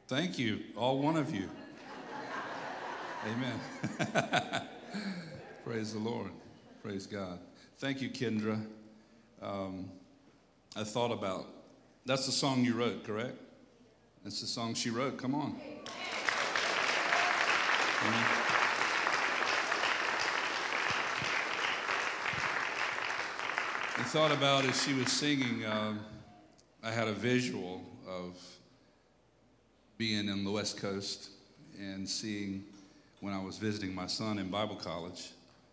Thank you, all one of you. Amen. Praise the Lord. Praise God. Thank you, Kendra. I thought about, that's the song you wrote, correct? That's the song she wrote. Come on. I thought about as she was singing, I had a visual of being on the West Coast and seeing when I was visiting my son in Bible college.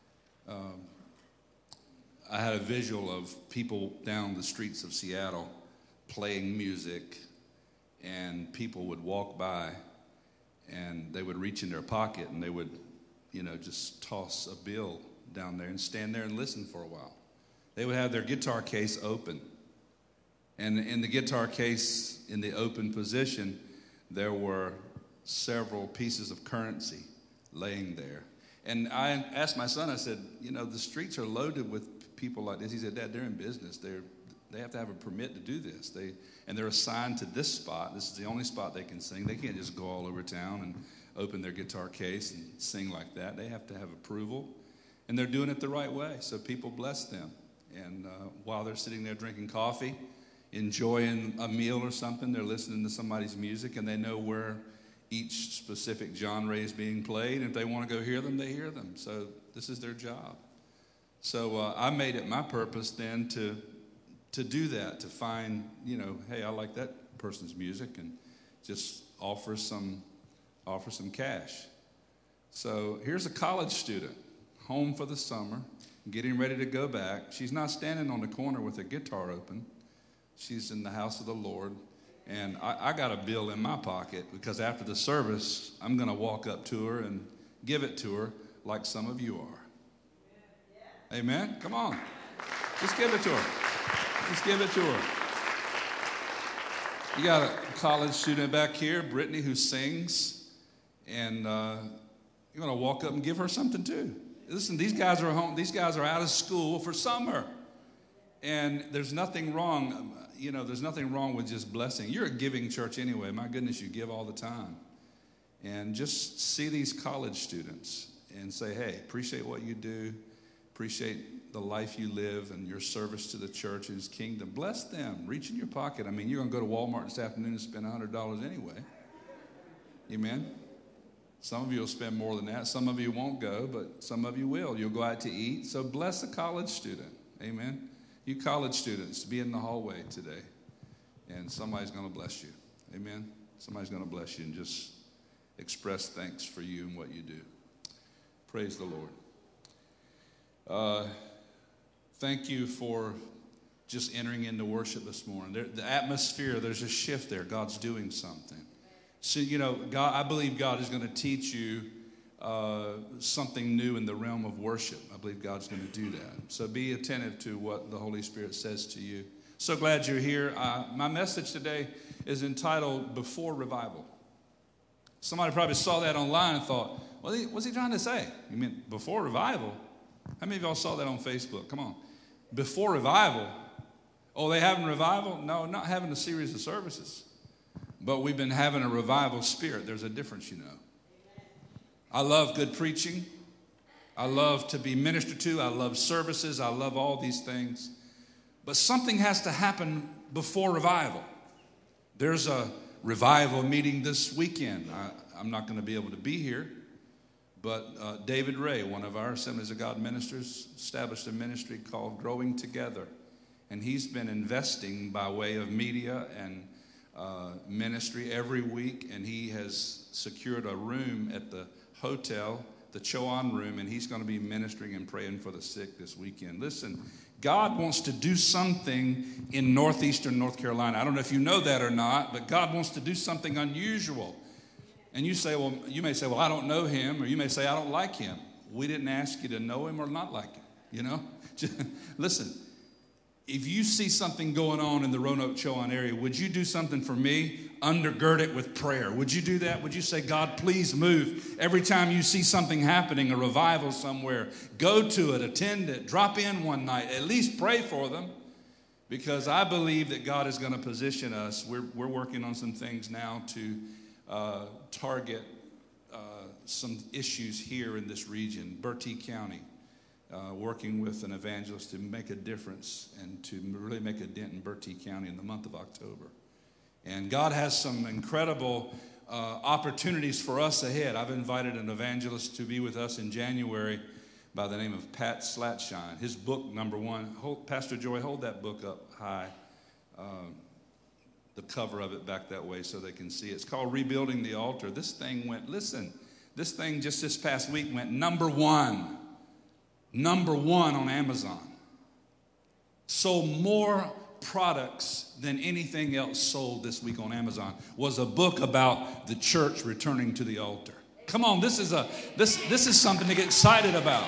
I had a visual of people down the streets of Seattle playing music, and people would walk by and they would reach in their pocket and they would, just toss a bill down there and stand there and listen for a while. They would have their guitar case open. And in the guitar case, in the open position, there were several pieces of currency laying there. And I asked my son, I said, the streets are loaded with people like this. He said, Dad, they're in business. They have to have a permit to do this. They're assigned to this spot. This is the only spot they can sing. They can't just go all over town and open their guitar case and sing like that. They have to have approval. And they're doing it the right way, so people bless them. And while they're sitting there drinking coffee, enjoying a meal or something, they're listening to somebody's music, and they know where each specific genre is being played. And if they want to go hear them, they hear them. So this is their job. So I made it my purpose then to do that, to find, hey, I like that person's music, and just offer some cash. So here's a college student, home for the summer, getting ready to go back. She's not standing on the corner with her guitar open. She's in the house of the Lord. And I got a bill in my pocket because after the service, I'm going to walk up to her and give it to her like some of you are. Amen? Come on. Just give it to her. Just give it to her. You got a college student back here, Brittany, who sings. And you're going to walk up and give her something too. Listen, these guys are home. These guys are out of school for summer. And there's nothing wrong, there's nothing wrong with just blessing. You're a giving church anyway. My goodness, you give all the time. And just see these college students and say, hey, appreciate what you do. Appreciate the life you live and your service to the church and his kingdom. Bless them. Reach in your pocket. I mean, you're going to go to Walmart this afternoon and spend $100 anyway. Amen? Some of you will spend more than that. Some of you won't go, but some of you will. You'll go out to eat. So bless a college student. Amen? You college students, be in the hallway today, and somebody's going to bless you. Amen? Somebody's going to bless you and just express thanks for you and what you do. Praise the Lord. Thank you for just entering into worship this morning. The atmosphere, there's a shift there. God's doing something. So, God, I believe God is going to teach you something new in the realm of worship. I believe God's going to do that. So be attentive to what the Holy Spirit says to you. So glad you're here. My message today is entitled Before Revival. Somebody probably saw that online and thought, what's he trying to say? You mean before revival? How many of y'all saw that on Facebook? Come on. Before revival? Oh, they having revival? No, not having a series of services. But we've been having a revival spirit. There's a difference, I love good preaching. I love to be ministered to. I love services. I love all these things. But something has to happen before revival. There's a revival meeting this weekend. I'm not going to be able to be here. But David Ray, one of our Assemblies of God ministers, established a ministry called Growing Together. And he's been investing by way of media and ministry every week, and he has secured a room at the hotel, the Chowan room, and he's going to be ministering and praying for the sick this weekend. Listen, God wants to do something in northeastern North Carolina. I don't know if you know that or not, but God wants to do something unusual. And you may say, I don't know him, or you may say, I don't like him. We didn't ask you to know him or not like him, Listen. If you see something going on in the Roanoke Chowan area, would you do something for me? Undergird it with prayer. Would you do that? Would you say, God, please move? Every time you see something happening, a revival somewhere, go to it, attend it, drop in one night, at least pray for them. Because I believe that God is going to position us. We're working on some things now to target some issues here in this region, Bertie County, working with an evangelist to make a difference and to really make a dent in Bertie County in the month of October. And God has some incredible opportunities for us ahead. I've invited an evangelist to be with us in January by the name of Pat Slatshine. His book, number one, Pastor Joy, hold that book up high, the cover of it back that way so they can see it. It's called Rebuilding the Altar. This thing just this past week went number one on Amazon. Sold more products than anything else sold this week on Amazon. Was a book about the church returning to the altar. Come on, this is something to get excited about.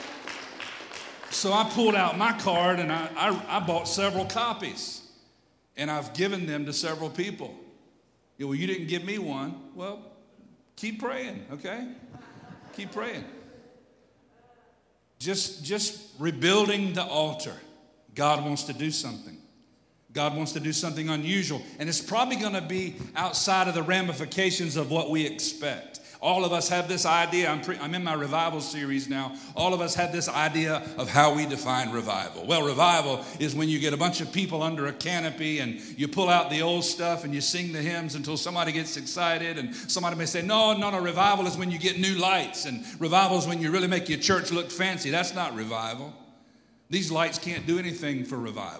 So I pulled out my card and I bought several copies, and I've given them to several people. Well, you didn't give me one. Well, keep praying, okay? Keep praying. Just rebuilding the altar. God wants to do something. God wants to do something unusual. And it's probably going to be outside of the ramifications of what we expect. All of us have this idea. I'm in my revival series now. All of us have this idea of how we define revival. Well, revival is when you get a bunch of people under a canopy and you pull out the old stuff and you sing the hymns until somebody gets excited. And somebody may say, no, revival is when you get new lights. And revival is when you really make your church look fancy. That's not revival. These lights can't do anything for revival.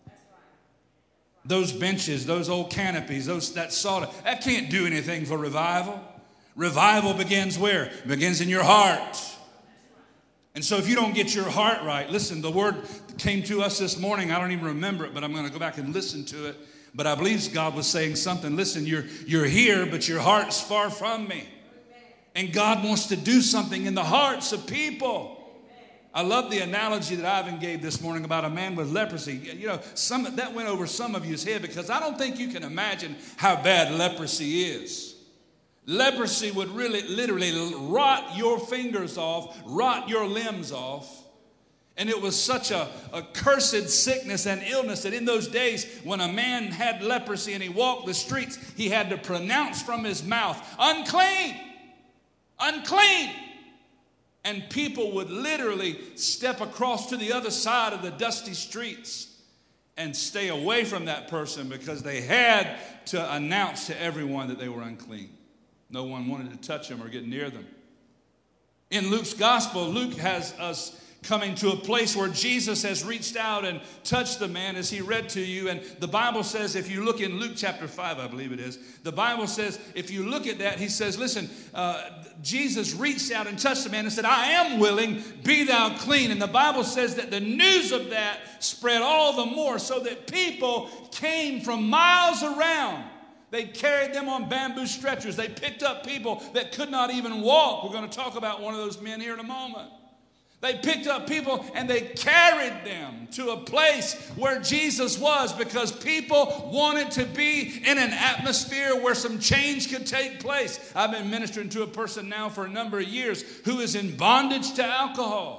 Those benches, those old canopies, that sawdust, that can't do anything for revival. Revival begins where? It begins in your heart. And so if you don't get your heart right, listen, the word came to us this morning. I don't even remember it, but I'm going to go back and listen to it. But I believe God was saying something. Listen, you're here, but your heart's far from me. And God wants to do something in the hearts of people. I love the analogy that Ivan gave this morning about a man with leprosy. You know, that went over some of you's head because I don't think you can imagine how bad leprosy is. Leprosy would really, literally rot your fingers off, rot your limbs off. And it was such a cursed sickness and illness that in those days when a man had leprosy and he walked the streets, he had to pronounce from his mouth, unclean, unclean. And people would literally step across to the other side of the dusty streets and stay away from that person because they had to announce to everyone that they were unclean. No one wanted to touch them or get near them. In Luke's gospel, Luke has us coming to a place where Jesus has reached out and touched the man as he read to you. And the Bible says, if you look in Luke chapter 5, I believe it is, the Bible says, if you look at that, he says, listen, Jesus reached out and touched the man and said, I am willing, be thou clean. And the Bible says that the news of that spread all the more so that people came from miles around. They carried them on bamboo stretchers. They picked up people that could not even walk. We're going to talk about one of those men here in a moment. They picked up people and they carried them to a place where Jesus was because people wanted to be in an atmosphere where some change could take place. I've been ministering to a person now for a number of years who is in bondage to alcohol.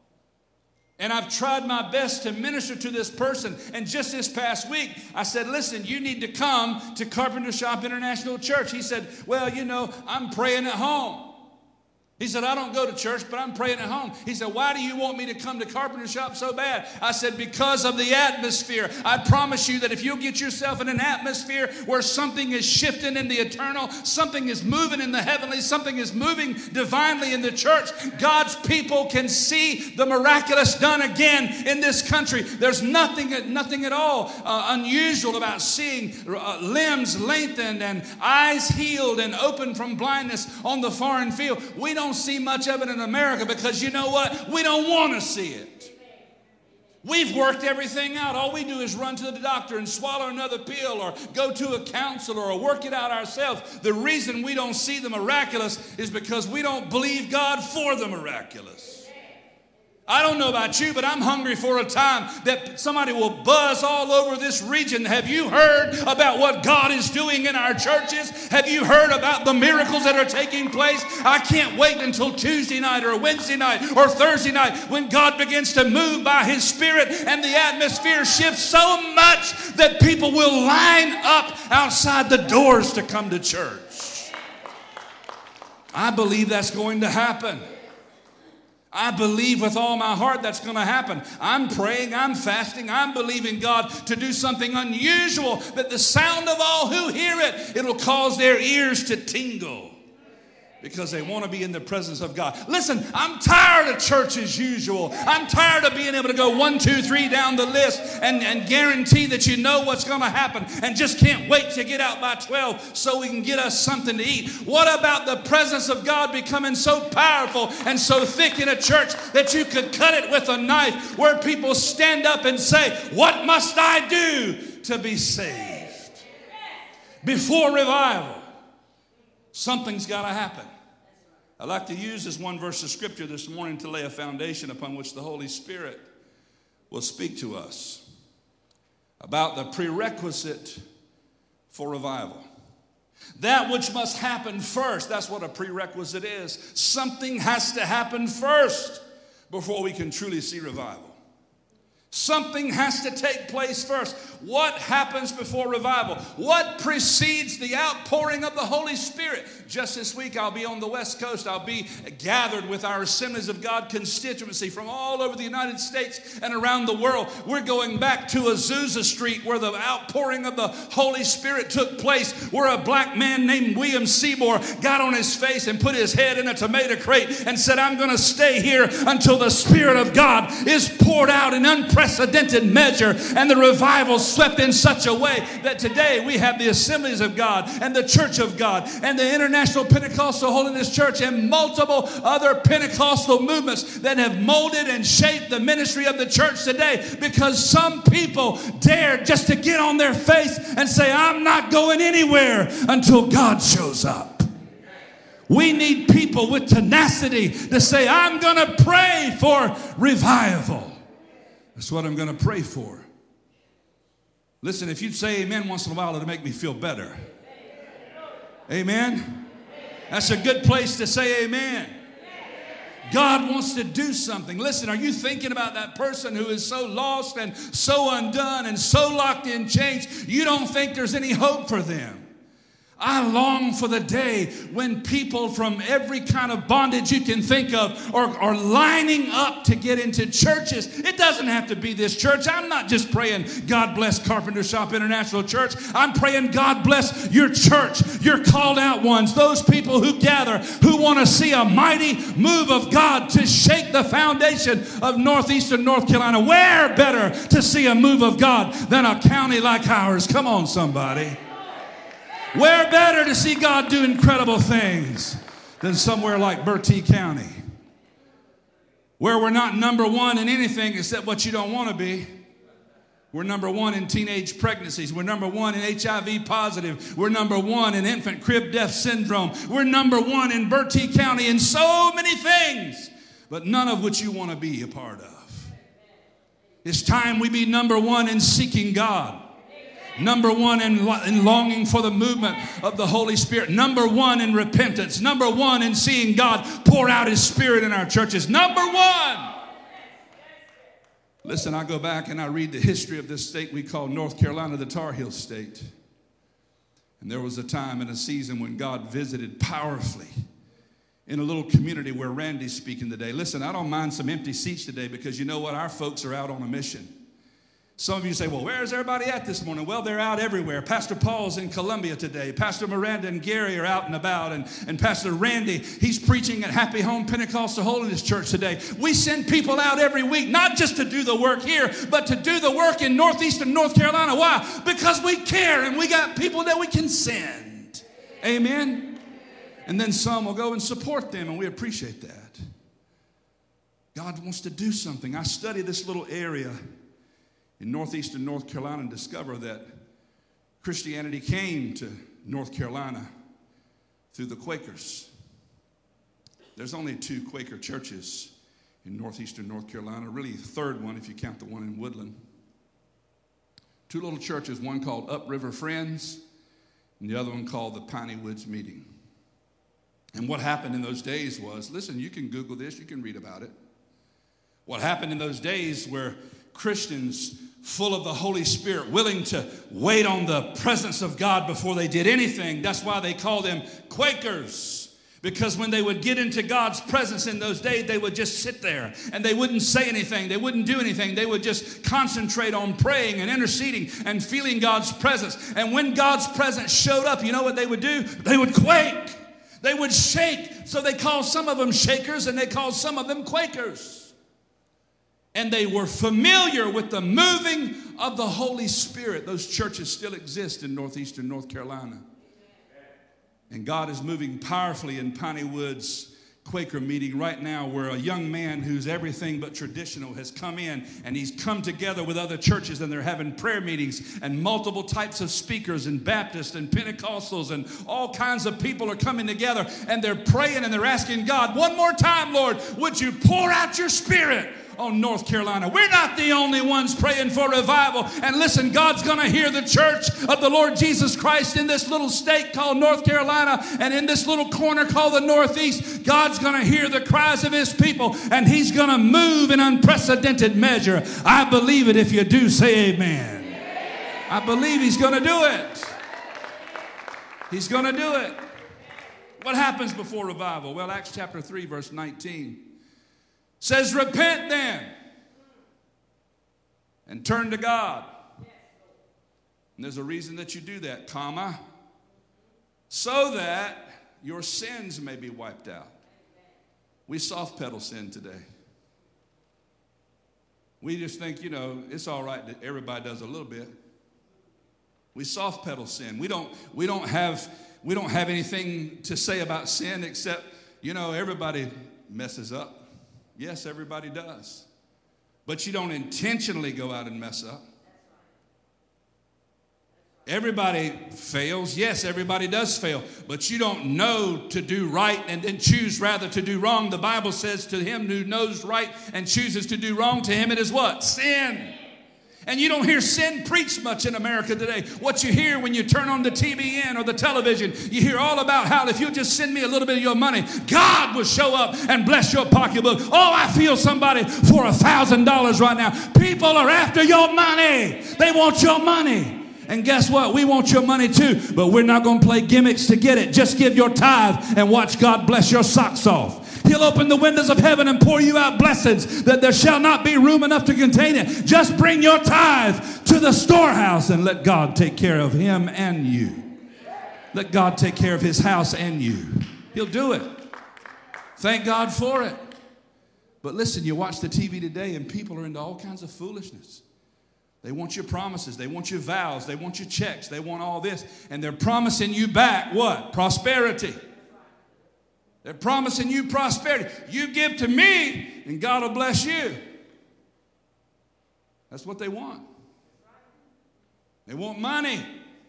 And I've tried my best to minister to this person. And just this past week, I said, listen, you need to come to Carpenter Shop International Church. He said, well, I'm praying at home. He said, I don't go to church, but I'm praying at home. He said, why do you want me to come to Carpenter Shop so bad? I said, because of the atmosphere. I promise you that if you'll get yourself in an atmosphere where something is shifting in the eternal, something is moving in the heavenly, something is moving divinely in the church, God's people can see the miraculous done again in this country. There's nothing at all unusual about seeing limbs lengthened and eyes healed and opened from blindness on the foreign field. We don't see much of it in America because you know what? We don't want to see it. We've worked everything out. All we do is run to the doctor and swallow another pill or go to a counselor or work it out ourselves. The reason we don't see the miraculous is because we don't believe God for the miraculous. I don't know about you, but I'm hungry for a time that somebody will buzz all over this region. Have you heard about what God is doing in our churches? Have you heard about the miracles that are taking place? I can't wait until Tuesday night or Wednesday night or Thursday night when God begins to move by His Spirit and the atmosphere shifts so much that people will line up outside the doors to come to church. I believe that's going to happen. I believe with all my heart that's going to happen. I'm praying, I'm fasting, I'm believing God to do something unusual, that the sound of all who hear it, it'll cause their ears to tingle because they want to be in the presence of God. Listen, I'm tired of church as usual. I'm tired of being able to go 1, 2, 3 down the list and guarantee that you know what's going to happen and just can't wait to get out by 12 so we can get us something to eat. What about the presence of God becoming so powerful and so thick in a church that you could cut it with a knife, where people stand up and say, "What must I do to be saved?" Before revival, something's got to happen. I'd like to use this one verse of scripture this morning to lay a foundation upon which the Holy Spirit will speak to us about the prerequisite for revival. That which must happen first, that's what a prerequisite is. Something has to happen first before we can truly see revival. Something has to take place first. What happens before revival? What precedes the outpouring of the Holy Spirit? Just this week, I'll be on the West Coast. I'll be gathered with our Assemblies of God constituency from all over the United States and around the world. We're going back to Azusa Street, where the outpouring of the Holy Spirit took place, where a black man named William Seymour got on his face and put his head in a tomato crate and said, "I'm going to stay here until the Spirit of God is poured out in unprecedented measure." And the revival swept in such a way that today we have the Assemblies of God and the Church of God and the International Pentecostal Holiness Church and multiple other Pentecostal movements that have molded and shaped the ministry of the church today, because some people dared just to get on their face and say, "I'm not going anywhere until God shows up." We need people with tenacity to say, "I'm going to pray for revival." That's what I'm going to pray for. Listen, if you'd say amen once in a while, it'll make me feel better. Amen? That's a good place to say amen. God wants to do something. Listen, are you thinking about that person who is so lost and so undone and so locked in chains, you don't think there's any hope for them? I long for the day when people from every kind of bondage you can think of are lining up to get into churches. It doesn't have to be this church. I'm not just praying, "God bless Carpenter Shop International Church." I'm praying, "God bless your church, your called out ones, those people who gather, who want to see a mighty move of God to shake the foundation of northeastern North Carolina." Where better to see a move of God than a county like ours? Come on, somebody. Where better to see God do incredible things than somewhere like Bertie County, where we're not number one in anything except what you don't want to be. We're number one in teenage pregnancies. We're number one in HIV positive. We're number one in infant crib death syndrome. We're number one in Bertie County in so many things, but none of which you want to be a part of. It's time we be number one in seeking God. Number one in longing for the movement of the Holy Spirit. Number one in repentance. Number one in seeing God pour out His Spirit in our churches. Number one. Listen, I go back and I read the history of this state we call North Carolina, the Tar Heel State. And there was a time and a season when God visited powerfully in a little community where Randy's speaking today. Listen, I don't mind some empty seats today, because you know what? Our folks are out on a mission. Some of you say, "Well, where's everybody at this morning?" Well, they're out everywhere. Pastor Paul's in Columbia today. Pastor Miranda and Gary are out and about. And Pastor Randy, he's preaching at Happy Home Pentecostal Holiness Church today. We send people out every week, not just to do the work here, but to do the work in northeastern North Carolina. Why? Because we care and we got people that we can send. Amen? And then some will go and support them, and we appreciate that. God wants to do something. I study this little area in northeastern North Carolina and discover that Christianity came to North Carolina through the Quakers. There's only 2 Quaker churches in northeastern North Carolina, really a third one if you count the one in Woodland. 2 little churches, one called Upriver Friends and the other one called the Piney Woods Meeting. And what happened in those days was, listen, you can Google this, you can read about it. What happened in those days were Christians full of the Holy Spirit, willing to wait on the presence of God before they did anything. That's why they call them Quakers, Because when they would get into God's presence in those days, they would just sit there and they wouldn't say anything. They wouldn't do anything. They would just concentrate on praying and interceding and feeling God's presence. And when God's presence showed up, you know what they would do? They would quake. They would shake. So they called some of them shakers and they called some of them Quakers. And they were familiar with the moving of the Holy Spirit. Those churches still exist in northeastern North Carolina. And God is moving powerfully in Piney Woods Quaker meeting right now, where a young man who's everything but traditional has come in, and he's come together with other churches, and they're having prayer meetings, and multiple types of speakers, and Baptists and Pentecostals and all kinds of people are coming together, and they're praying and they're asking God, one more time, Lord, would you pour out your Spirit on North Carolina? We're not the only ones praying for revival. And listen, God's going to hear the church of the Lord Jesus Christ in this little state called North Carolina, and in this little corner called the Northeast. God's going to hear the cries of his people, and he's going to move in unprecedented measure. I believe it. If you do, say amen. I believe he's going to do it. He's going to do it. What happens before revival? Well, Acts chapter 3, verse 19 says, repent then and turn to God. And there's a reason that you do that, comma, so that your sins may be wiped out. We soft pedal sin today. We just think, it's all right that everybody does a little bit. We soft pedal sin. We don't have anything to say about sin except, everybody messes up. Yes, everybody does. But you don't intentionally go out and mess up. Everybody fails. Yes, everybody does fail. But you don't know to do right and then choose rather to do wrong. The Bible says to him who knows right and chooses to do wrong, to him it is what? Sin. And you don't hear sin preached much in America today. What you hear when you turn on the TBN or the television, you hear all about how if you just send me a little bit of your money, God will show up and bless your pocketbook. Oh, I feel somebody for $1,000 right now. People are after your money. They want your money. And guess what? We want your money too, but we're not going to play gimmicks to get it. Just give your tithe and watch God bless your socks off. He'll open the windows of heaven and pour you out blessings that there shall not be room enough to contain it. Just bring your tithe to the storehouse and let God take care of him and you. Let God take care of his house and you. He'll do it. Thank God for it. But listen, you watch the TV today and people are into all kinds of foolishness. They want your promises. They want your vows. They want your checks. They want all this. And they're promising you back what? Prosperity. They're promising you prosperity. You give to me and God will bless you. That's what they want. They want money.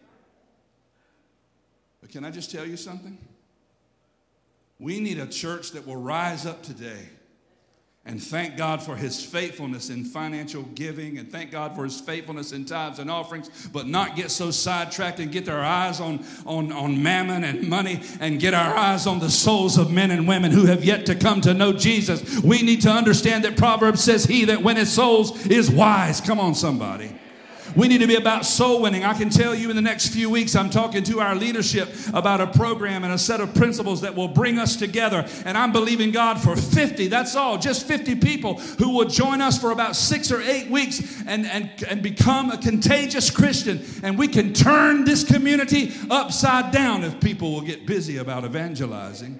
But can I just tell you something? We need a church that will rise up today and thank God for his faithfulness in financial giving, and thank God for his faithfulness in tithes and offerings, but not get so sidetracked and get our eyes on mammon and money and get our eyes on the souls of men and women who have yet to come to know Jesus. We need to understand that Proverbs says, he that winneth souls is wise. Come on, somebody. We need to be about soul winning. I can tell you in the next few weeks, I'm talking to our leadership about a program and a set of principles that will bring us together. And I'm believing God for 50, that's all, just 50 people who will join us for about 6 or 8 weeks and become a contagious Christian. And we can turn this community upside down if people will get busy about evangelizing.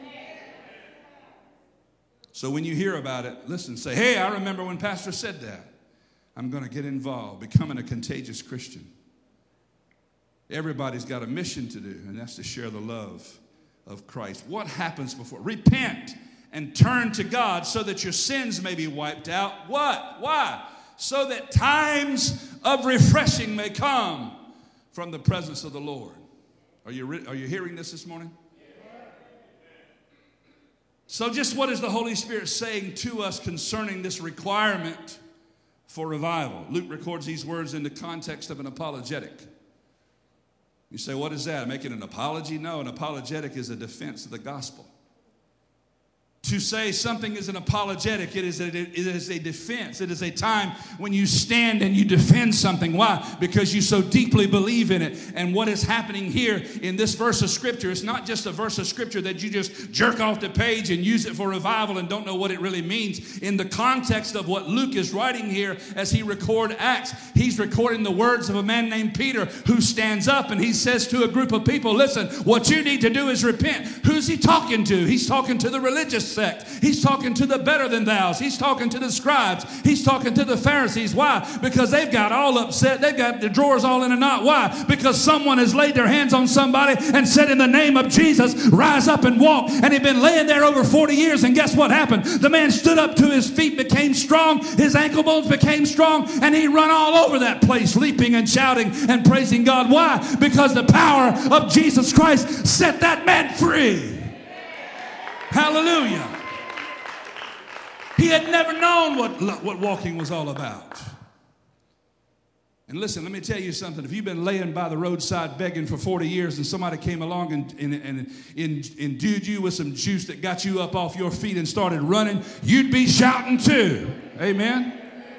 So when you hear about it, listen, say, hey, I remember when Pastor said that. I'm going to get involved, becoming a contagious Christian. Everybody's got a mission to do, and that's to share the love of Christ. What happens before? Repent and turn to God so that your sins may be wiped out. What? Why? So that times of refreshing may come from the presence of the Lord. Are you hearing this morning? So just what is the Holy Spirit saying to us concerning this requirement for revival? Luke records these words in the context of an apologetic. You say, what is that? Making an apology? No, an apologetic is a defense of the gospel. To say something is an apologetic, it is a defense. It is a time when you stand and you defend something. Why? Because you so deeply believe in it. And what is happening here in this verse of Scripture, it's not just a verse of Scripture that you just jerk off the page and use it for revival and don't know what it really means. In the context of what Luke is writing here as he records Acts, he's recording the words of a man named Peter who stands up and he says to a group of people, listen, what you need to do is repent. Who's he talking to? He's talking to the religious sect. He's talking to the better than thous. He's talking to the scribes. He's talking to the Pharisees. Why? Because they've got all upset. They've got the drawers all in a knot. Why? Because someone has laid their hands on somebody and said, in the name of Jesus, rise up and walk. And he'd been laying there over 40 years. And guess what happened? The man stood up to his feet, became strong. His ankle bones became strong. And he run all over that place, leaping and shouting and praising God. Why? Because the power of Jesus Christ set that man free. Hallelujah. He had never known what walking was all about. And listen, let me tell you something. If you've been laying by the roadside begging for 40 years and somebody came along and endued you with some juice that got you up off your feet and started running, you'd be shouting too. Amen?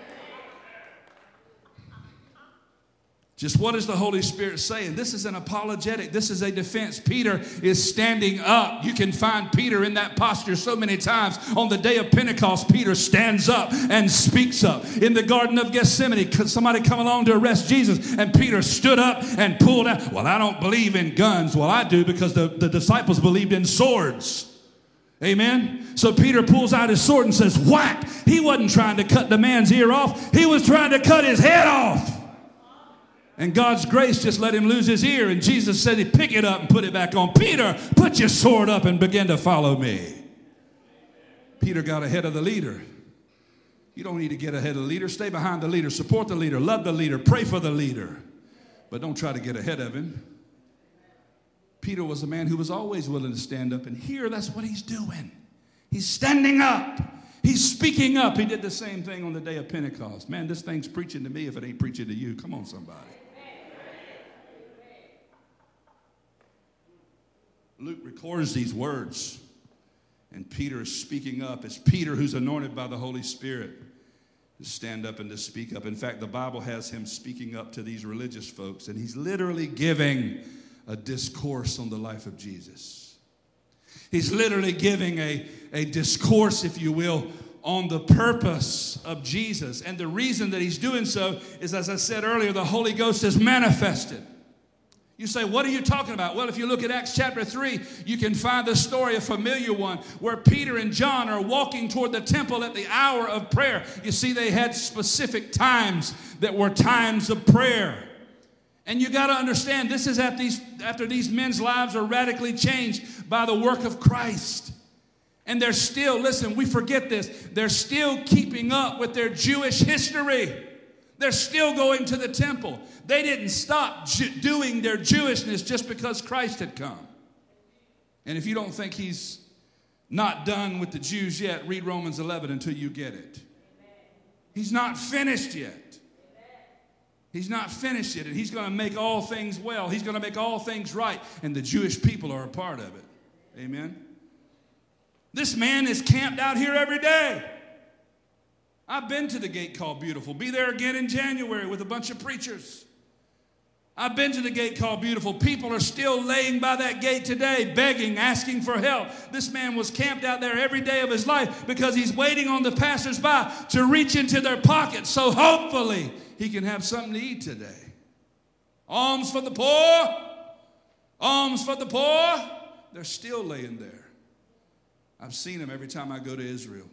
Just what is the Holy Spirit saying? This is an apologetic. This is a defense. Peter is standing up. You can find Peter in that posture so many times. On the day of Pentecost, Peter stands up and speaks up. In the Garden of Gethsemane, somebody come along to arrest Jesus, and Peter stood up and pulled out. Well, I don't believe in guns. Well, I do, because the disciples believed in swords. Amen? So Peter pulls out his sword and says, whack. He wasn't trying to cut the man's ear off. He was trying to cut his head off. And God's grace just let him lose his ear. And Jesus said he'd pick it up and put it back on. Peter, put your sword up and begin to follow me. Peter got ahead of the leader. You don't need to get ahead of the leader. Stay behind the leader. Support the leader. Love the leader. Pray for the leader. But don't try to get ahead of him. Peter was a man who was always willing to stand up. And here, that's what he's doing. He's standing up. He's speaking up. He did the same thing on the day of Pentecost. Man, this thing's preaching to me if it ain't preaching to you. Come on, somebody. Luke records these words, and Peter is speaking up. It's Peter who's anointed by the Holy Spirit to stand up and to speak up. In fact, the Bible has him speaking up to these religious folks, and he's literally giving a discourse on the life of Jesus. He's literally giving a discourse, if you will, on the purpose of Jesus. And the reason that he's doing so is, as I said earlier, the Holy Ghost is manifested. You say, what are you talking about? Well, if you look at Acts chapter 3, you can find the story, a familiar one, where Peter and John are walking toward the temple at the hour of prayer. You see, they had specific times that were times of prayer. And you got to understand, this is after these men's lives are radically changed by the work of Christ. And they're still, listen, we forget this, they're still keeping up with their Jewish history. They're still going to the temple. They didn't stop doing their Jewishness just because Christ had come. And if you don't think he's not done with the Jews yet, read Romans 11 until you get it. He's not finished yet. He's not finished yet, and he's going to make all things well. He's going to make all things right, and the Jewish people are a part of it. Amen? This man is camped out here every day. I've been to the gate called Beautiful. Be there again in January with a bunch of preachers. I've been to the gate called Beautiful. People are still laying by that gate today, begging, asking for help. This man was camped out there every day of his life because he's waiting on the passersby to reach into their pockets so hopefully he can have something to eat today. Alms for the poor. Alms for the poor. They're still laying there. I've seen them every time I go to Israel.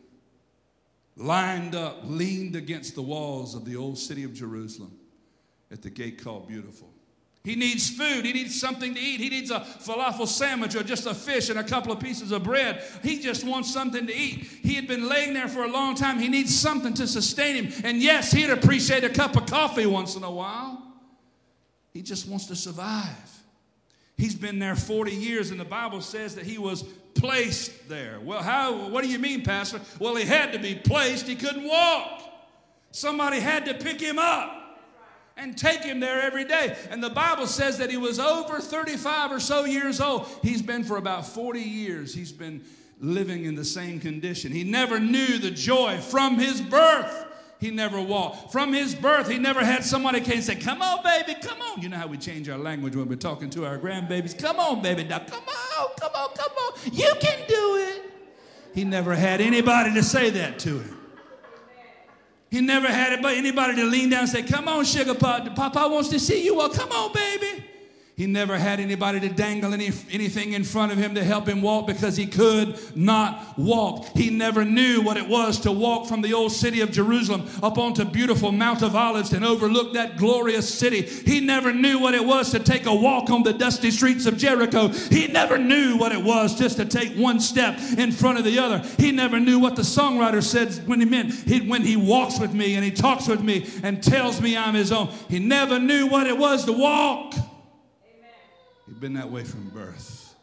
Lined up, leaned against the walls of the old city of Jerusalem at the gate called Beautiful. He needs food. He needs something to eat. He needs a falafel sandwich or just a fish and a couple of pieces of bread. He just wants something to eat. He had been laying there for a long time. He needs something to sustain him. And yes, he'd appreciate a cup of coffee once in a while. He just wants to survive. He's been there 40 years, and the Bible says that he was placed there. Well, what do you mean, Pastor? Well, he had to be placed. He couldn't walk. Somebody had to pick him up and take him there every day. And the Bible says that he was over 35 or so years old. He's been for about 40 years. He's been living in the same condition. He never knew the joy from his birth. He never walked. From his birth, he never had somebody came and say, come on, baby, come on. You know how we change our language when we're talking to our grandbabies. Come on, baby, now come on, come on, come on. You can do it. He never had anybody to say that to him. He never had anybody to lean down and say, come on, sugar pop. Papa wants to see you. Well, come on, baby. He never had anybody to dangle anything in front of him to help him walk because he could not walk. He never knew what it was to walk from the old city of Jerusalem up onto beautiful Mount of Olives and overlook that glorious city. He never knew what it was to take a walk on the dusty streets of Jericho. He never knew what it was just to take one step in front of the other. He never knew what the songwriter said when he meant when he walks with me and he talks with me and tells me I'm his own. He never knew what it was to walk. He'd been that way from birth.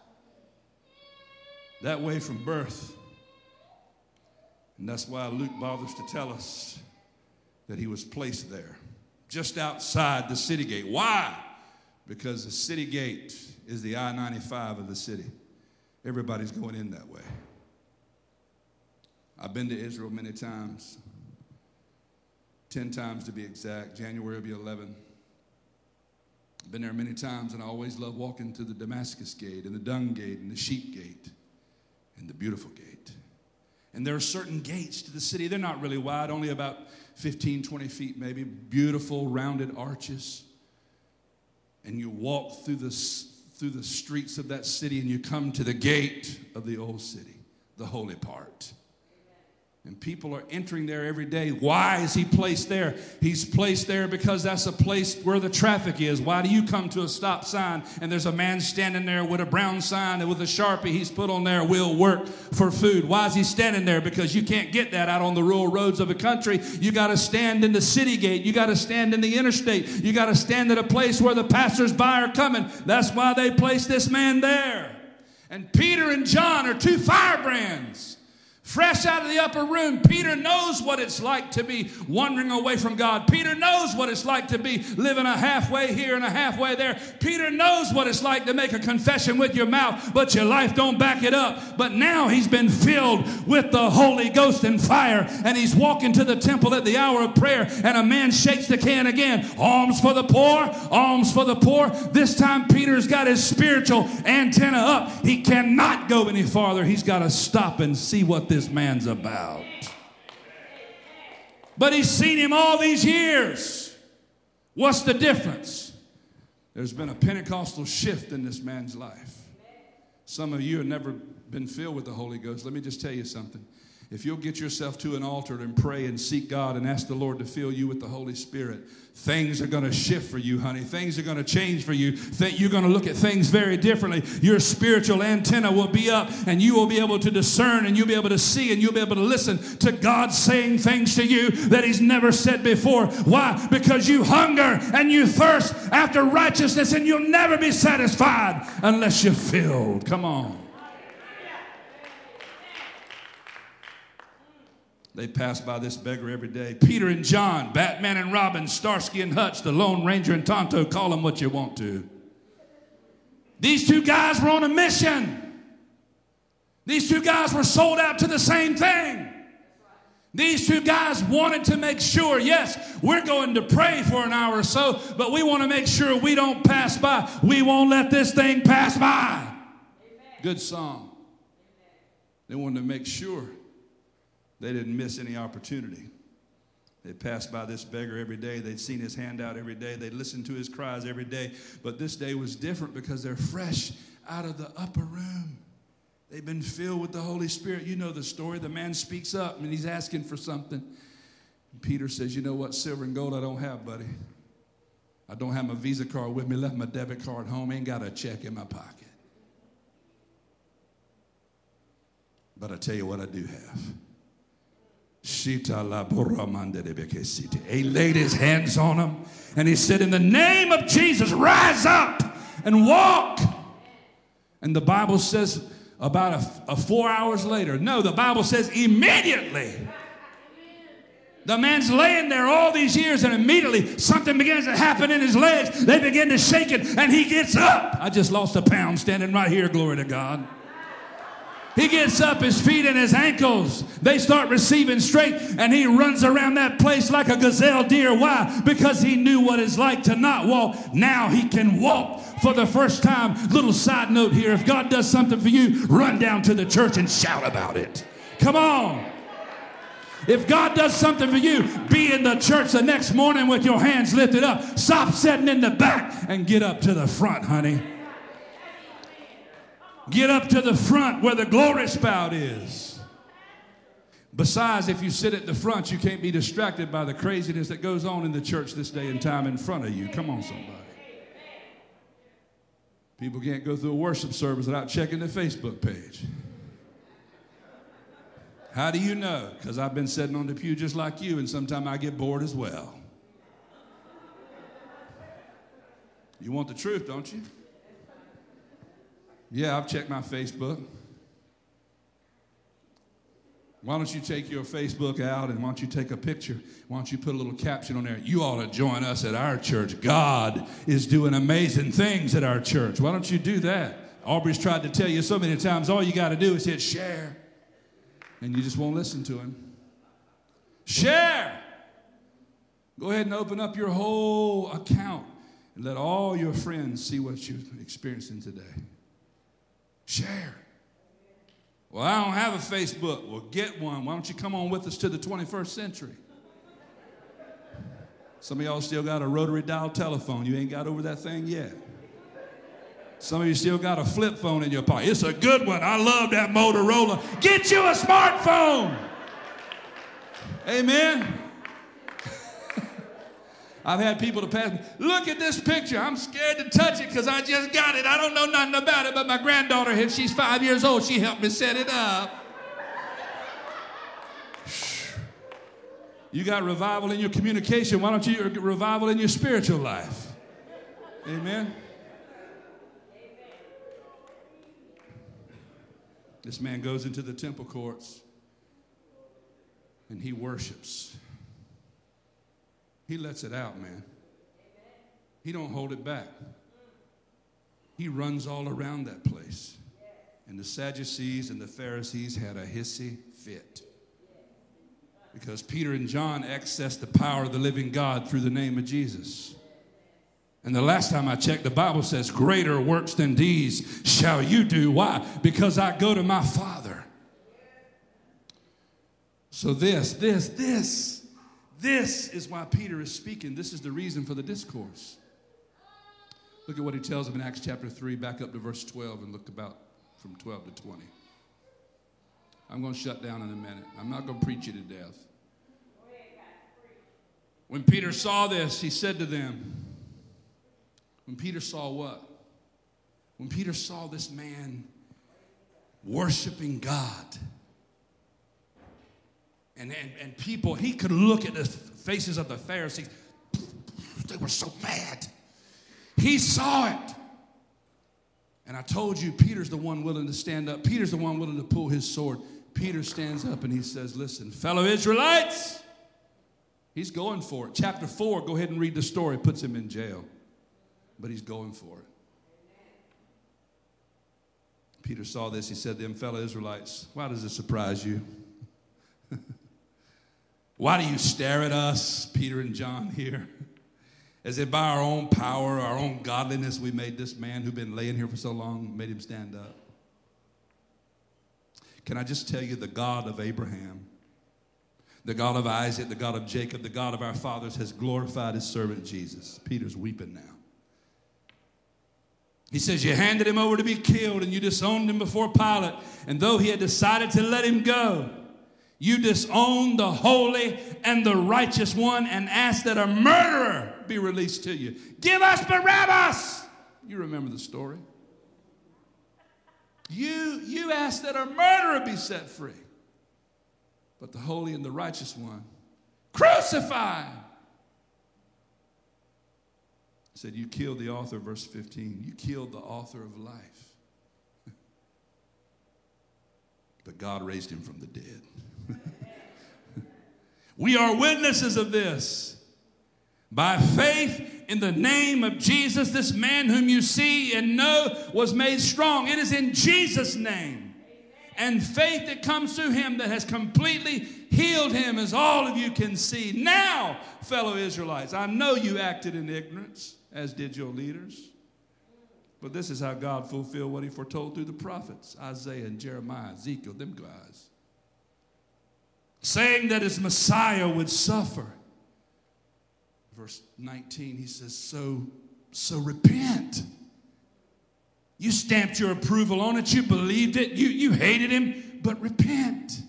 That way from birth. And that's why Luke bothers to tell us that he was placed there, just outside the city gate. Why? Because the city gate is the I-95 of the city. Everybody's going in that way. I've been to Israel many times, 10 times to be exact. January will be 11. I've been there many times, and I always love walking to the Damascus gate and the Dung gate and the Sheep gate and the Beautiful gate. And there are certain gates to the city. They're not really wide, only about 15, 20 feet maybe. Beautiful rounded arches. And you walk through the streets of that city, and you come to the gate of the old city, the holy part. And people are entering there every day. Why is he placed there? He's placed there because that's a place where the traffic is. Why do you come to a stop sign and there's a man standing there with a brown sign and with a Sharpie he's put on there, will work for food? Why is he standing there? Because you can't get that out on the rural roads of the country. You got to stand in the city gate. You got to stand in the interstate. You got to stand at a place where the passersby are coming. That's why they placed this man there. And Peter and John are two firebrands. Fresh out of the upper room, Peter knows what it's like to be wandering away from God. Peter knows what it's like to be living a halfway here and a halfway there. Peter knows what it's like to make a confession with your mouth, but your life don't back it up. But now he's been filled with the Holy Ghost and fire, and he's walking to the temple at the hour of prayer, and a man shakes the can again. Alms for the poor, alms for the poor. This time Peter's got his spiritual antenna up. He cannot go any farther. He's got to stop and see what this man's about. But he's seen him all these years. What's the difference? There's been a Pentecostal shift in this man's life. Some of you have never been filled with the Holy Ghost. Let me just tell you something. If you'll get yourself to an altar and pray and seek God and ask the Lord to fill you with the Holy Spirit, things are going to shift for you, honey. Things are going to change for you. You're going to look at things very differently. Your spiritual antenna will be up, and you will be able to discern, and you'll be able to see, and you'll be able to listen to God saying things to you that he's never said before. Why? Because you hunger and you thirst after righteousness, and you'll never be satisfied unless you're filled. Come on. They pass by this beggar every day. Peter and John, Batman and Robin, Starsky and Hutch, the Lone Ranger and Tonto, call them what you want to. These two guys were on a mission. These two guys were sold out to the same thing. These two guys wanted to make sure, yes, we're going to pray for an hour or so, but we want to make sure we don't pass by. We won't let this thing pass by. Amen. Good song. They wanted to make sure they didn't miss any opportunity. They passed by this beggar every day. They'd seen his hand out every day. They'd listened to his cries every day. But this day was different because they're fresh out of the upper room. They've been filled with the Holy Spirit. You know the story. The man speaks up and he's asking for something. And Peter says, you know what? Silver and gold I don't have, buddy. I don't have my Visa card with me. Left my debit card home. Ain't got a check in my pocket. But I tell you what I do have. He laid his hands on him and he said, in the name of Jesus, rise up and walk. And the Bible says about 4 hours later. No, the Bible says immediately. The man's laying there all these years, and immediately something begins to happen in his legs. They begin to shake it, and he gets up. I just lost a pound standing right here, glory to God. He gets up, his feet and his ankles, they start receiving strength, and he runs around that place like a gazelle deer. Why? Because he knew what it's like to not walk. Now he can walk for the first time. Little side note here, if God does something for you, run down to the church and shout about it. Come on. If God does something for you, be in the church the next morning with your hands lifted up. Stop sitting in the back and get up to the front, honey. Get up to the front where the glory spout is. Besides, if you sit at the front, you can't be distracted by the craziness that goes on in the church this day and time in front of you. Come on, somebody. People can't go through a worship service without checking their Facebook page. How do you know? Because I've been sitting on the pew just like you, and sometimes I get bored as well. You want the truth, don't you? Yeah, I've checked my Facebook. Why don't you take your Facebook out and why don't you take a picture? Why don't you put a little caption on there? You ought to join us at our church. God is doing amazing things at our church. Why don't you do that? Aubrey's tried to tell you so many times, all you got to do is hit share. And you just won't listen to him. Share. Go ahead and open up your whole account and let all your friends see what you're experiencing today. Share. Well, I don't have a Facebook. Well, get one. Why don't you come on with us to the 21st century? Some of y'all still got a rotary dial telephone. You ain't got over that thing yet. Some of you still got a flip phone in your pocket. It's a good one. I love that Motorola. Get you a smartphone. Amen. I've had people to pass me, look at this picture. I'm scared to touch it because I just got it. I don't know nothing about it, but my granddaughter, if she's 5 years old, she helped me set it up. You got revival in your communication. Why don't you get revival in your spiritual life? Amen. This man goes into the temple courts and he worships. He lets it out, man. He don't hold it back. He runs all around that place. And the Sadducees and the Pharisees had a hissy fit. Because Peter and John accessed the power of the living God through the name of Jesus. And the last time I checked, the Bible says, greater works than these shall you do. Why? Because I go to my Father. So this is why Peter is speaking. This is the reason for the discourse. Look at what he tells them in Acts chapter 3, back up to verse 12 and look about from 12 to 20. I'm going to shut down in a minute. I'm not going to preach you to death. When Peter saw this, he said to them, when Peter saw what? When Peter saw this man worshiping God, and people, he could look at the faces of the Pharisees. They were so mad. He saw it. And I told you, Peter's the one willing to stand up. Peter's the one willing to pull his sword. Peter stands up and he says, listen, fellow Israelites. He's going for it. Chapter 4, go ahead and read the story. Puts him in jail. But he's going for it. Peter saw this. He said to them, fellow Israelites, why does it surprise you? Why do you stare at us, Peter and John here? As if by our own power, our own godliness, we made this man who'd been laying here for so long, made him stand up. Can I just tell you, the God of Abraham, the God of Isaac, the God of Jacob, the God of our fathers has glorified his servant Jesus. Peter's weeping now. He says, you handed him over to be killed and you disowned him before Pilate. And though he had decided to let him go, you disowned the holy and the righteous one and asked that a murderer be released to you. Give us Barabbas. You remember the story. You asked that a murderer be set free. But the holy and the righteous one, crucify. Said, you killed the author, verse 15. You killed the author of life. But God raised him from the dead. We are witnesses of this. By faith in the name of Jesus, this man whom you see and know was made strong. It is in Jesus' name and faith that comes through him that has completely healed him, as all of you can see. Now, fellow Israelites, I know you acted in ignorance, as did your leaders. But this is how God fulfilled what he foretold through the prophets, Isaiah and Jeremiah, Ezekiel, them guys. Saying that his Messiah would suffer. Verse 19, he says, so repent. You stamped your approval on it. You believed it. You hated him. But repent.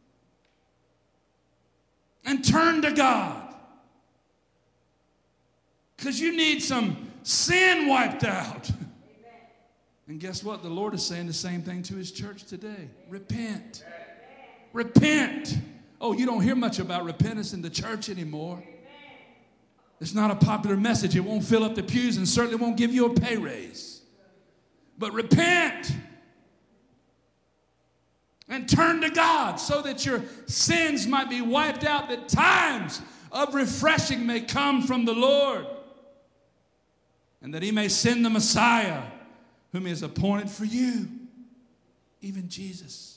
And turn to God. Because you need some sin wiped out. Amen. And guess what? The Lord is saying the same thing to his church today. Repent. Amen. Repent. Oh, you don't hear much about repentance in the church anymore. Amen. It's not a popular message. It won't fill up the pews and certainly won't give you a pay raise. But repent. And turn to God so that your sins might be wiped out, that times of refreshing may come from the Lord, and that he may send the Messiah whom he has appointed for you, even Jesus.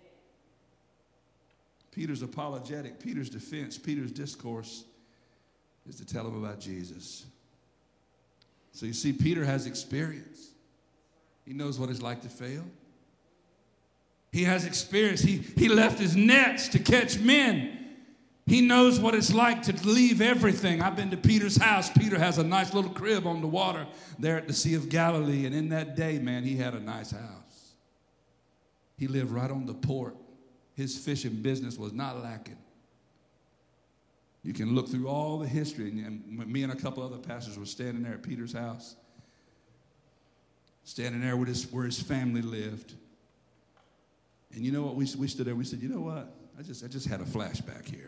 Peter's apologetic, Peter's defense, Peter's discourse is to tell him about Jesus. So you see, Peter has experience. He knows what it's like to fail. He has experience. He left his nets to catch men. He knows what it's like to leave everything. I've been to Peter's house. Peter has a nice little crib on the water there at the Sea of Galilee. And in that day, man, he had a nice house. He lived right on the port. His fishing business was not lacking. You can look through all the history. And me and a couple other pastors were standing there at Peter's house. Standing there where his family lived. And you know what? We stood there. We said, you know what? I just had a flashback here.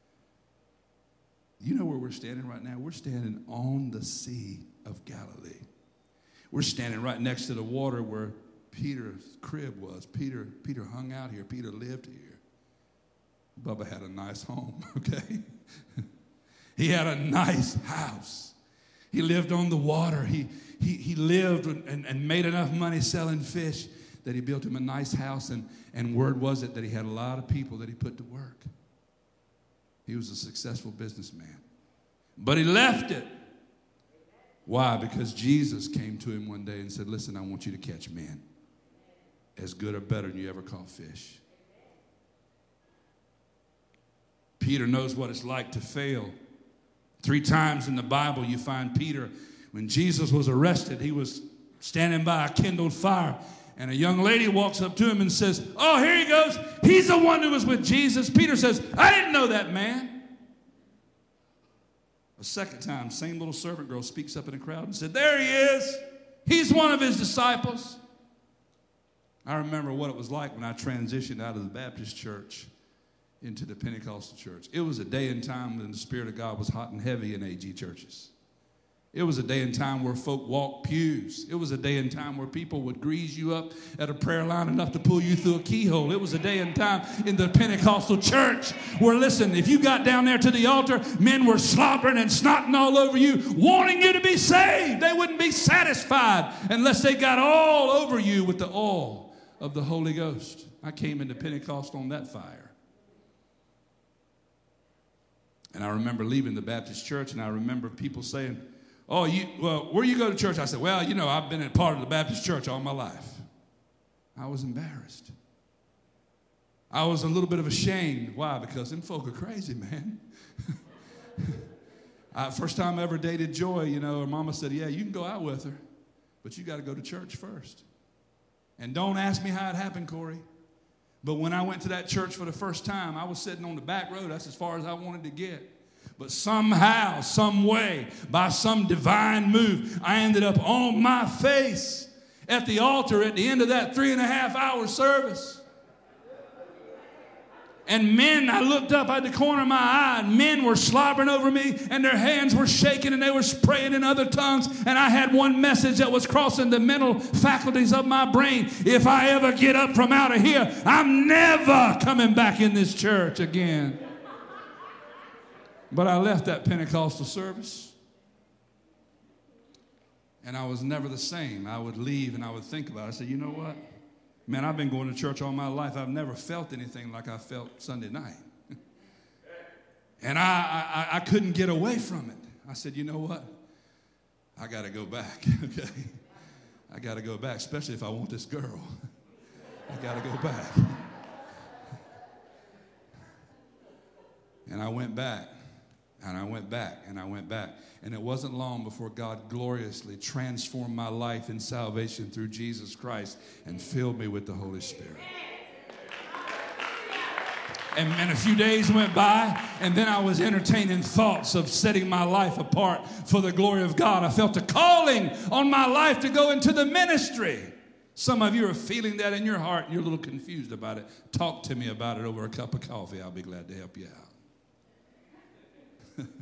You know where we're standing right now? We're standing on the Sea of Galilee. We're standing right next to the water where Peter's crib was. Peter hung out here. Peter lived here. Bubba had a nice home, okay? He had a nice house. He lived on the water. He lived and made enough money selling fish that he built him a nice house, and word was it that he had a lot of people that he put to work. He was a successful businessman. But he left it. Why? Because Jesus came to him one day and said, listen, I want you to catch men as good or better than you ever caught fish. Peter knows what it's like to fail. 3 times in the Bible you find Peter, when Jesus was arrested, he was standing by a kindled fire. And a young lady walks up to him and says, oh, here he goes. He's the one who was with Jesus. Peter says, I didn't know that man. A second time, same little servant girl speaks up in the crowd and said, there he is. He's one of his disciples. I remember what it was like when I transitioned out of the Baptist church into the Pentecostal church. It was a day and time when the Spirit of God was hot and heavy in AG churches. It was a day and time where folk walked pews. It was a day and time where people would grease you up at a prayer line enough to pull you through a keyhole. It was a day and time in the Pentecostal church where, listen, if you got down there to the altar, men were slobbering and snotting all over you, wanting you to be saved. They wouldn't be satisfied unless they got all over you with the oil of the Holy Ghost. I came into Pentecost on that fire. And I remember leaving the Baptist church, and I remember people saying, oh, where you go to church? I said, well, I've been a part of the Baptist church all my life. I was embarrassed. I was a little bit of ashamed. Why? Because them folk are crazy, man. First time I ever dated Joy, her mama said, yeah, you can go out with her, but you got to go to church first. And don't ask me how it happened, Corey. But when I went to that church for the first time, I was sitting on the back row. That's as far as I wanted to get. But somehow, some way, by some divine move, I ended up on my face at the altar at the end of that 3.5-hour service. And men, I looked up at the corner of my eye, and men were slobbering over me, and their hands were shaking, and they were praying in other tongues. And I had one message that was crossing the mental faculties of my brain. If I ever get up from out of here, I'm never coming back in this church again. But I left that Pentecostal service, and I was never the same. I would leave, and I would think about it. I said, you know what? Man, I've been going to church all my life. I've never felt anything like I felt Sunday night. And I couldn't get away from it. I said, you know what? I got to go back, okay? I got to go back, especially if I want this girl. I got to go back. And I went back, and I went back, and I went back. And it wasn't long before God gloriously transformed my life in salvation through Jesus Christ and filled me with the Holy Spirit. And a few days went by, and then I was entertaining thoughts of setting my life apart for the glory of God. I felt a calling on my life to go into the ministry. Some of you are feeling that in your heart. You're a little confused about it. Talk to me about it over a cup of coffee. I'll be glad to help you out.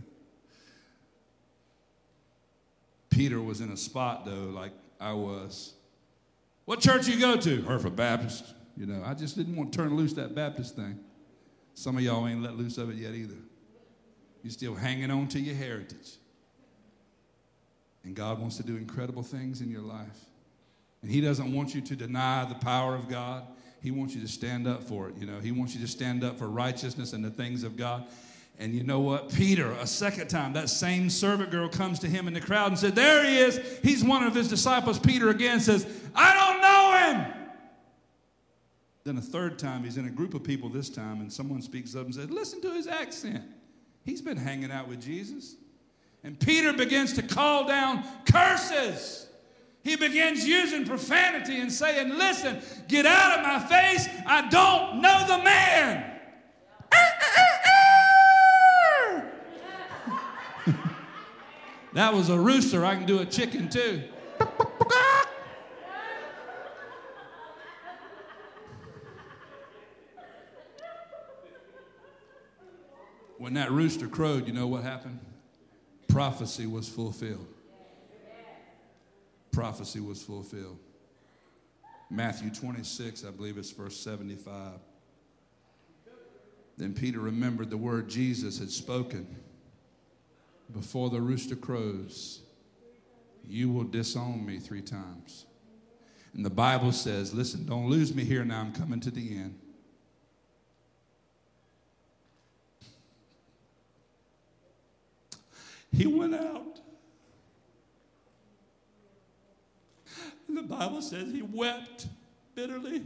Peter was in a spot, though, like I was. What church you go to? Hereford Baptist. You know, I just didn't want to turn loose that Baptist thing. Some of y'all ain't let loose of it yet either. You're still hanging on to your heritage. And God wants to do incredible things in your life. And he doesn't want you to deny the power of God. He wants you to stand up for it. You know, he wants you to stand up for righteousness and the things of God. And you know what? Peter, a second time, that same servant girl comes to him in the crowd and said, there he is. He's one of his disciples. Peter again says, I don't know him. Then a third time, he's in a group of people this time, and someone speaks up and says, listen to his accent. He's been hanging out with Jesus. And Peter begins to call down curses. He begins using profanity and saying, listen, get out of my face. I don't know the man. That was a rooster. I can do a chicken too. When that rooster crowed, you know what happened? Prophecy was fulfilled. Prophecy was fulfilled. Matthew 26, I believe it's verse 75. Then Peter remembered the word Jesus had spoken. Before the rooster crows, you will disown me 3 times. And the Bible says, listen, don't lose me here now. I'm coming to the end. He went out. And the Bible says he wept bitterly.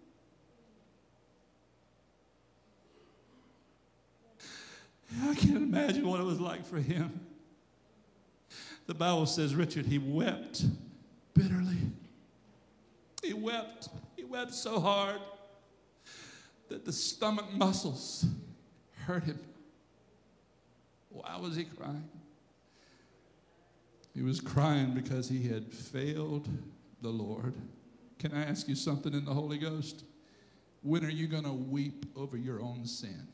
I can't imagine what it was like for him. The Bible says, Richard, he wept bitterly. He wept. He wept so hard that the stomach muscles hurt him. Why was he crying? He was crying because he had failed the Lord. Can I ask you something in the Holy Ghost? When are you going to weep over your own sin?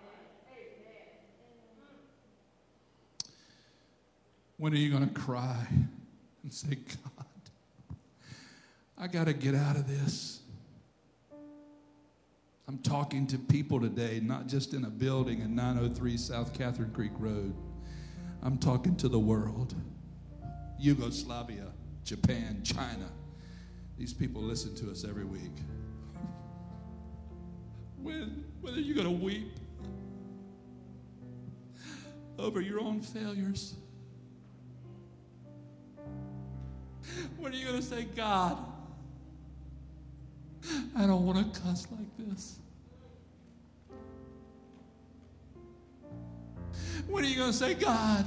When are you going to cry and say, God, I got to get out of this? I'm talking to people today, not just in a building in 903 South Catherine Creek Road. I'm talking to the world. Yugoslavia, Japan, China. These people listen to us every week. When are you going to weep over your own failures? When are you going to say, God, I don't want to cuss like this? When are you going to say, God,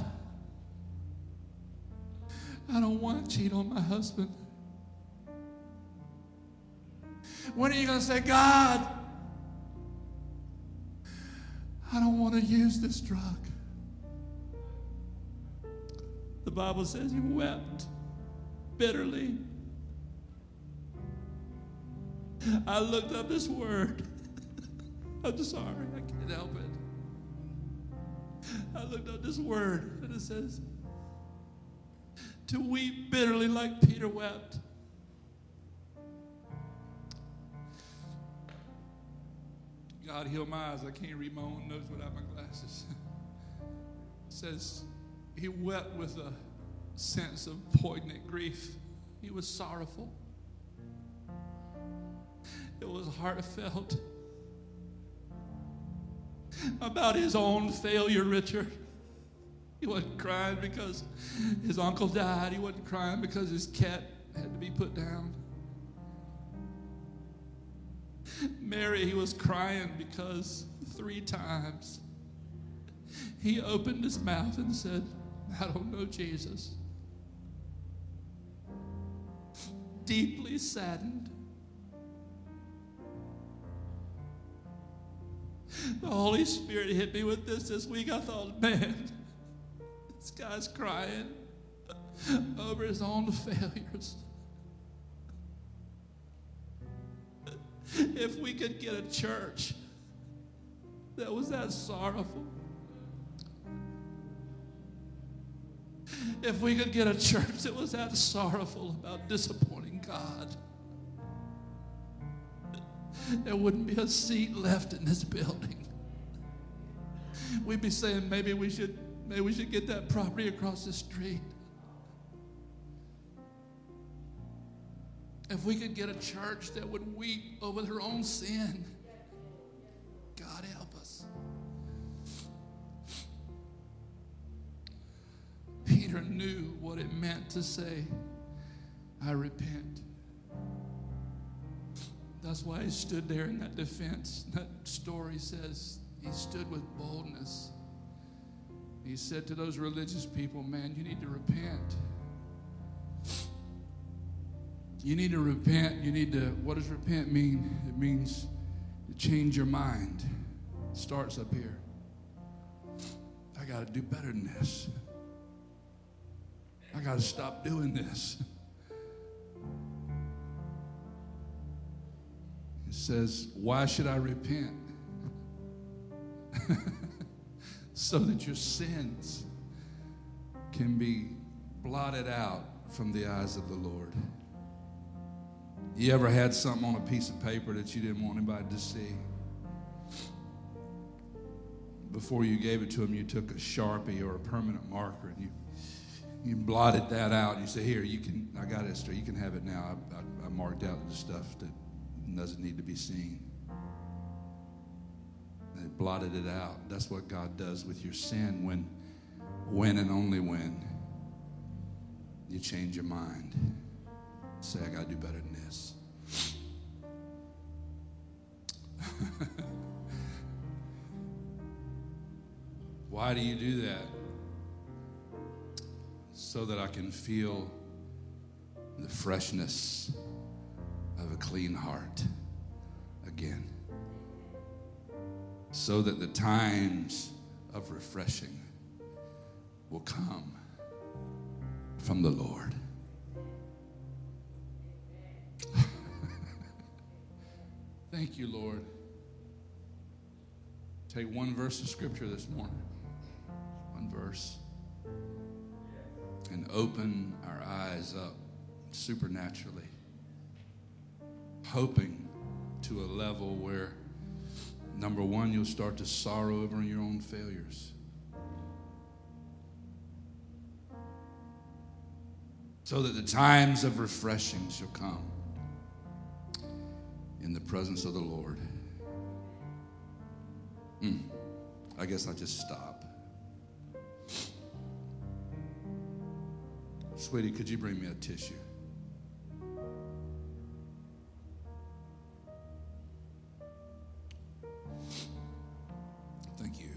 I don't want to cheat on my husband? When are you going to say, God, I don't want to use this drug? The Bible says he wept bitterly. I looked up this word. I'm sorry, I can't help it. I looked up this word, and it says, to weep bitterly like Peter wept. God, heal my eyes. I can't read my own notes without my glasses. It says he wept with a sense of poignant grief. He was sorrowful. heartfelt about his own failure, Richard. He wasn't crying because his uncle died. He wasn't crying because his cat had to be put down. Mary, he was crying because 3 times he opened his mouth and said, I don't know Jesus. Deeply saddened. The Holy Spirit hit me with this week. I thought, man, this guy's crying over his own failures. If we could get a church that was that sorrowful, if we could get a church that was that sorrowful about disappointing God, there wouldn't be a seat left in this building. We'd be saying maybe we should get that property across the street. If we could get a church that would weep over their own sin, God help us. Peter knew what it meant to say, I repent. That's why he stood there in that defense. That story says he stood with boldness. He said to those religious people, man, you need to repent. You need to repent. What does repent mean? It means to change your mind. It starts up here. I got to do better than this. I got to stop doing this. It says, why should I repent? So that your sins can be blotted out from the eyes of the Lord. You ever had something on a piece of paper that you didn't want anybody to see? Before you gave it to them, you took a Sharpie or a permanent marker and you blotted that out. You say, here, I got it, you can have it now. I marked out the stuff that doesn't need to be seen. They blotted it out. That's what God does with your sin when and only when you change your mind. Say, I got to do better than this. Why do you do that? So that I can feel the freshness of a clean heart again. So that the times of refreshing will come from the Lord. Thank you, Lord. Take one verse of scripture this morning. One verse. And open our eyes up supernaturally. Hoping to a level where, number one, you'll start to sorrow over your own failures. So that the times of refreshing shall come in the presence of the Lord. I guess I'll just stop. Sweetie, could you bring me a tissue? Thank you.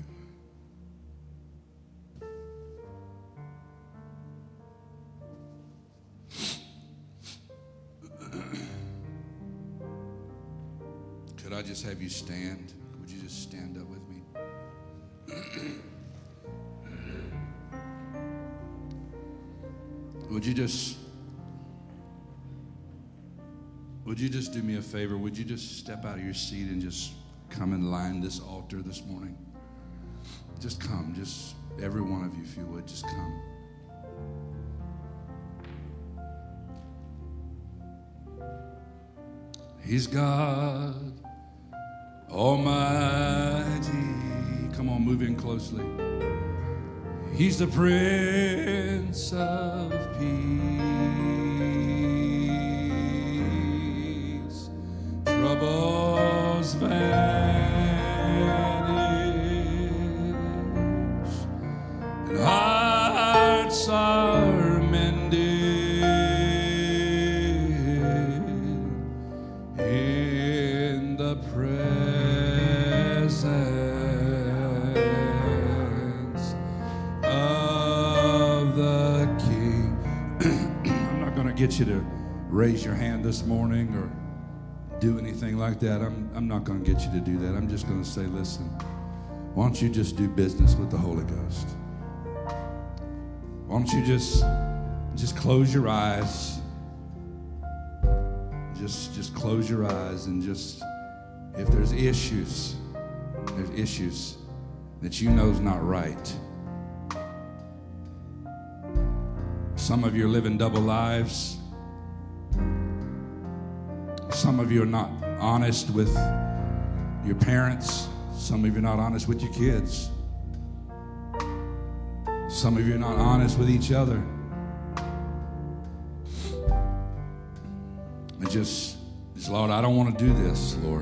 Could I just have you stand? Would you just stand up with me? Would you just do me a favor? Would you just step out of your seat and just come and line this altar this morning? Just come. Just every one of you, if you would, just come. He's God Almighty. Come on, move in closely. He's the Prince of Peace. Trouble in the presence of the King. I'm not going to get you to raise your hand this morning or do anything like that. I'm not going to get you to do that. I'm just going to say, listen, why don't you just do business with the Holy Ghost? Why don't you just close your eyes? Just close your eyes and just, if there's issues that you know is not right. Some of you are living double lives. Some of you are not honest with your parents. Some of you are not honest with your kids. Some of you are not honest with each other. Lord, I don't want to do this, Lord.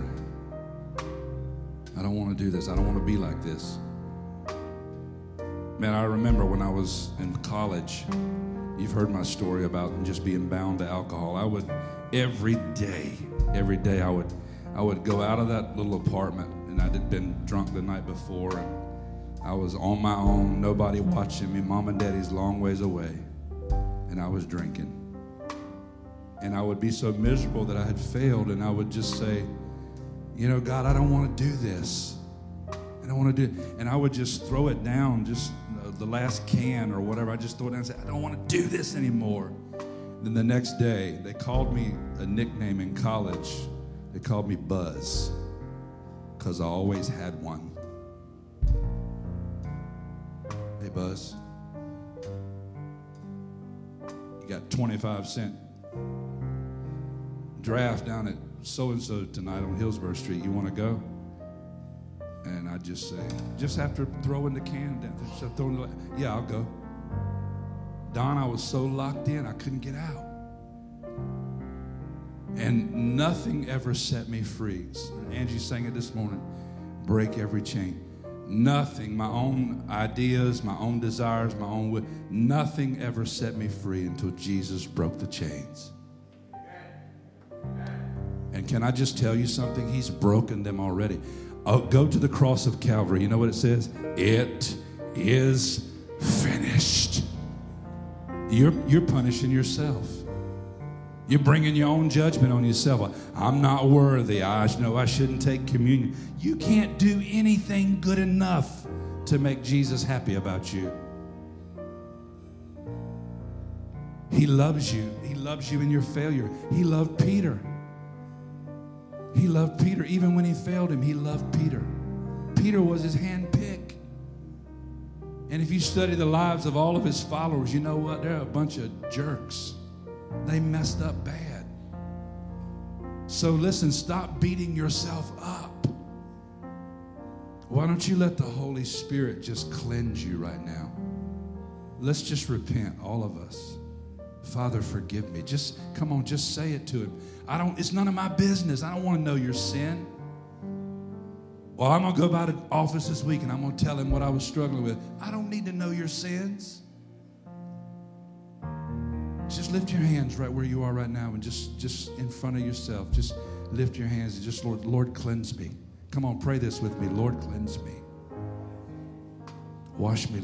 I don't want to do this. I don't want to be like this. Man, I remember when I was in college, you've heard my story about just being bound to alcohol. I would, every day, I would go out of that little apartment, and I had been drunk the night before, and I was on my own, nobody watching me, mom and daddy's long ways away, and I was drinking. And I would be so miserable that I had failed, and I would just say, you know, God, I don't want to do this. I don't want to do it. And I would just throw it down, just the last can or whatever. I just throw it down and say, I don't want to do this anymore. Then the next day, they called me a nickname in college. They called me Buzz, because I always had one. Hey, Buzz, you got 25-cent draft down at so-and-so tonight on Hillsborough Street. You want to go? And I just say, just after throwing the can down, yeah, I'll go. Don, I was so locked in, I couldn't get out. And nothing ever set me free. Angie sang it this morning, break every chain. Nothing, my own ideas, my own desires, my own will, nothing ever set me free until Jesus broke the chains. And can I just tell you something? He's broken them already. Go to the cross of Calvary. You know what it says? It is finished. You're punishing yourself. You're bringing your own judgment on yourself. I'm not worthy. I know I shouldn't take communion. You can't do anything good enough to make Jesus happy about you. He loves you. He loves you in your failure. He loved Peter. He loved Peter. Even when he failed him, he loved Peter. Peter was his handpick. And if you study the lives of all of his followers, you know what? They're a bunch of jerks. They messed up bad. So listen, stop beating yourself up. Why don't you let the Holy Spirit just cleanse you right now? Let's just repent, all of us. Father, forgive me. Just come on, just say it to him. It's none of my business. I don't want to know your sin. Well, I'm going to go by the office this week and I'm going to tell him what I was struggling with. I don't need to know your sins. Just lift your hands right where you are right now and just in front of yourself. Just lift your hands and just, Lord, cleanse me. Come on, pray this with me. Lord, cleanse me. Wash me.